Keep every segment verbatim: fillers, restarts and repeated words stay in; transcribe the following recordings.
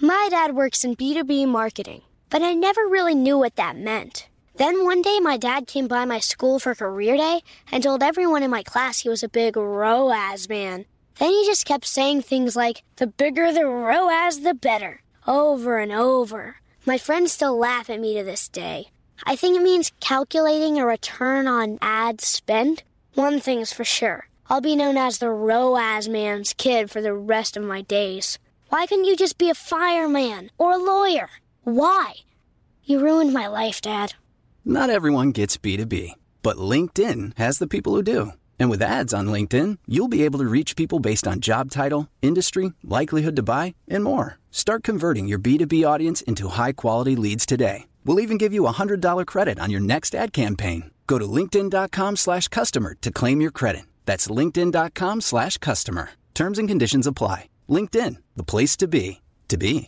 My dad works in B two B marketing, but I never really knew what that meant. Then one day my dad came by my school for career day and told everyone in my class he was a big R O A S man. Then he just kept saying things like, the bigger the R O A S, the better, over and over. My friends still laugh at me to this day. I think it means calculating a return on ad spend. One thing's for sure. I'll be known as the R O A S man's kid for the rest of my days. Why couldn't you just be a fireman or a lawyer? Why? You ruined my life, Dad. Not everyone gets B two B, but LinkedIn has the people who do. And with ads on LinkedIn, you'll be able to reach people based on job title, industry, likelihood to buy, and more. Start converting your B two B audience into high-quality leads today. We'll even give you a one hundred dollars credit on your next ad campaign. Go to linkedin.com slash customer to claim your credit. That's linkedin.com slash customer. Terms and conditions apply. LinkedIn, the place to be, to be.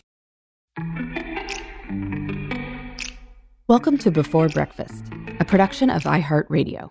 Welcome to Before Breakfast, a production of iHeartRadio.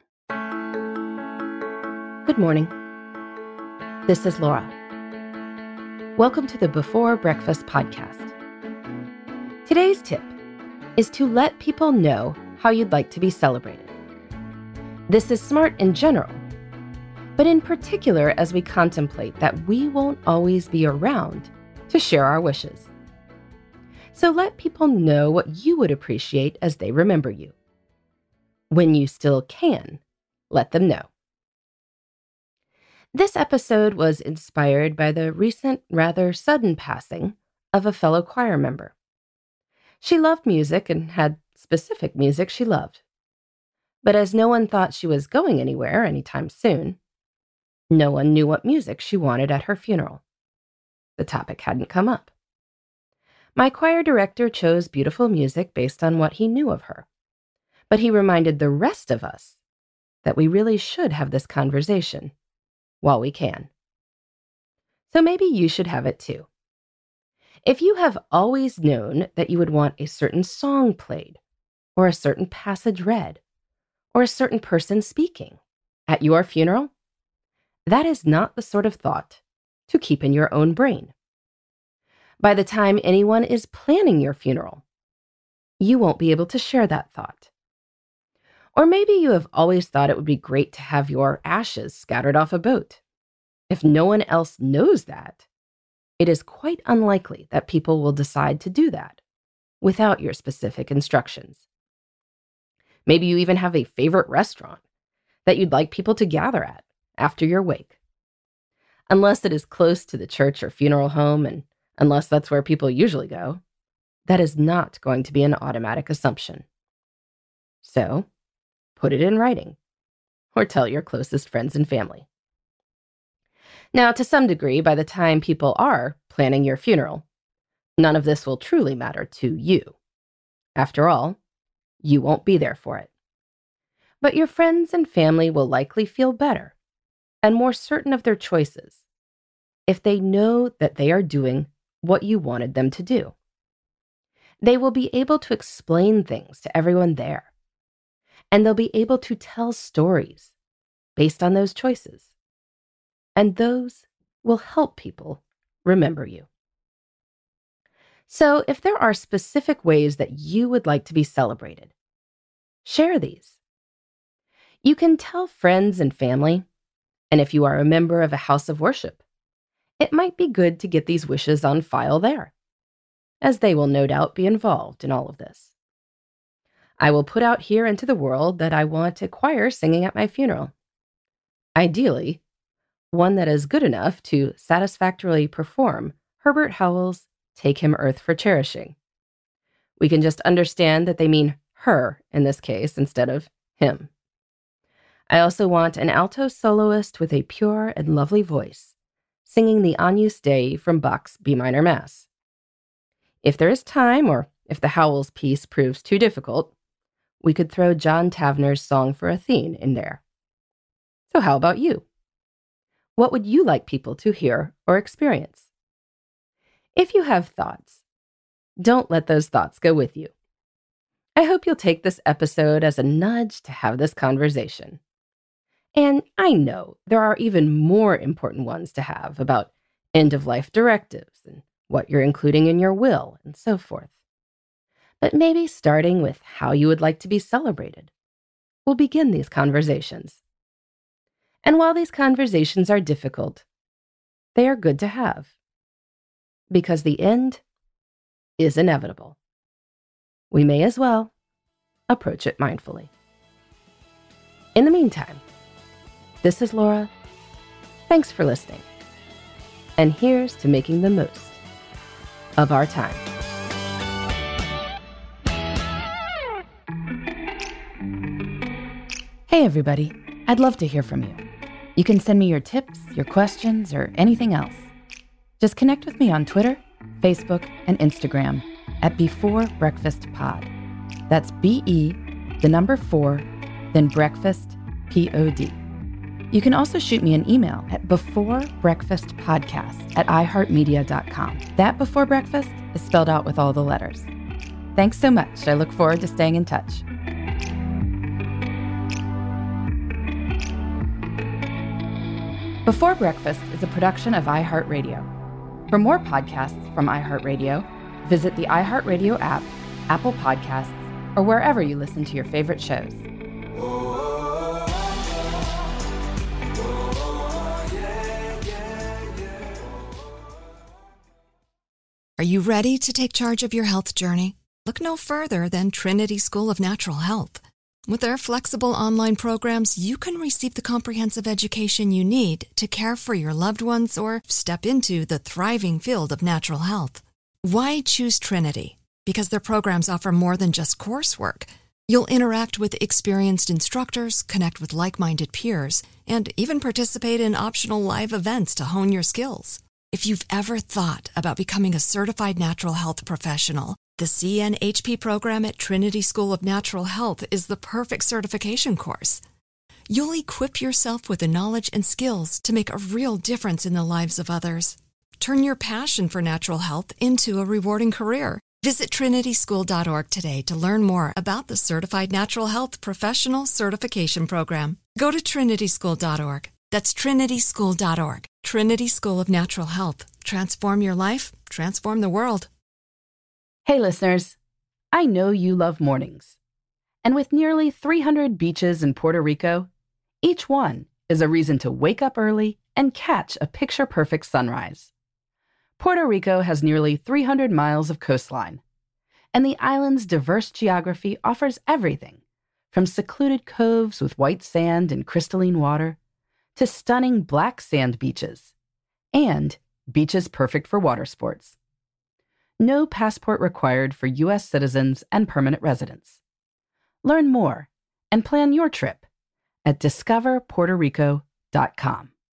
Good morning. This is Laura. Welcome to the Before Breakfast podcast. Today's tip is to let people know how you'd like to be celebrated. This is smart in general, but in particular as we contemplate that we won't always be around to share our wishes. So let people know what you would appreciate as they remember you. When you still can, let them know. This episode was inspired by the recent, rather sudden passing of a fellow choir member. She loved music and had specific music she loved. But as no one thought she was going anywhere anytime soon, no one knew what music she wanted at her funeral. The topic hadn't come up. My choir director chose beautiful music based on what he knew of her. But he reminded the rest of us that we really should have this conversation while we can. So maybe you should have it too. If you have always known that you would want a certain song played, or a certain passage read, or a certain person speaking at your funeral, that is not the sort of thought to keep in your own brain. By the time anyone is planning your funeral, you won't be able to share that thought. Or maybe you have always thought it would be great to have your ashes scattered off a boat. If no one else knows that, it is quite unlikely that people will decide to do that without your specific instructions. Maybe you even have a favorite restaurant that you'd like people to gather at after your wake. Unless it is close to the church or funeral home, and unless that's where people usually go, that is not going to be an automatic assumption. So, put it in writing, or tell your closest friends and family. Now, to some degree, by the time people are planning your funeral, none of this will truly matter to you. After all, you won't be there for it. But your friends and family will likely feel better and more certain of their choices if they know that they are doing what you wanted them to do. They will be able to explain things to everyone there, and they'll be able to tell stories based on those choices. And those will help people remember you. So if there are specific ways that you would like to be celebrated, share these. You can tell friends and family, and if you are a member of a house of worship, it might be good to get these wishes on file there, as they will no doubt be involved in all of this. I will put out here into the world that I want a choir singing at my funeral. Ideally, one that is good enough to satisfactorily perform Herbert Howell's Take Him Earth for Cherishing. We can just understand that they mean her in this case instead of him. I also want an alto soloist with a pure and lovely voice, singing the Agnus Dei from Bach's B minor Mass. If there is time, or if the Howells piece proves too difficult, we could throw John Tavner's Song for Athene in there. So how about you? What would you like people to hear or experience? If you have thoughts, don't let those thoughts go with you. I hope you'll take this episode as a nudge to have this conversation. And I know there are even more important ones to have about end-of-life directives and what you're including in your will, and so forth. But maybe starting with how you would like to be celebrated will begin these conversations. And while these conversations are difficult, they are good to have, because the end is inevitable. We may as well approach it mindfully. In the meantime, this is Laura. Thanks for listening. And here's to making the most of our time. Hey everybody, I'd love to hear from you. You can send me your tips, your questions, or anything else. Just connect with me on Twitter, Facebook, and Instagram at Before Breakfast Pod. That's B E, the number four, then breakfast, P O D. You can also shoot me an email at beforebreakfastpodcast at iheartmedia dot com. That Before Breakfast is spelled out with all the letters. Thanks so much. I look forward to staying in touch. Before Breakfast is a production of iHeartRadio. For more podcasts from iHeartRadio, visit the iHeartRadio app, Apple Podcasts, or wherever you listen to your favorite shows. Are you ready to take charge of your health journey? Look no further than Trinity School of Natural Health. With their flexible online programs, you can receive the comprehensive education you need to care for your loved ones or step into the thriving field of natural health. Why choose Trinity? Because their programs offer more than just coursework. You'll interact with experienced instructors, connect with like-minded peers, and even participate in optional live events to hone your skills. If you've ever thought about becoming a certified natural health professional, the C N H P program at Trinity School of Natural Health is the perfect certification course. You'll equip yourself with the knowledge and skills to make a real difference in the lives of others. Turn your passion for natural health into a rewarding career. Visit trinity school dot org today to learn more about the Certified Natural Health Professional Certification Program. Go to trinity school dot org. That's trinity school dot org. Trinity School of Natural Health. Transform your life, transform the world. Hey listeners, I know you love mornings. And with nearly three hundred beaches in Puerto Rico, each one is a reason to wake up early and catch a picture-perfect sunrise. Puerto Rico has nearly three hundred miles of coastline, and the island's diverse geography offers everything from secluded coves with white sand and crystalline water to stunning black sand beaches and beaches perfect for water sports. No passport required for U S citizens and permanent residents. Learn more and plan your trip at discover puerto rico dot com.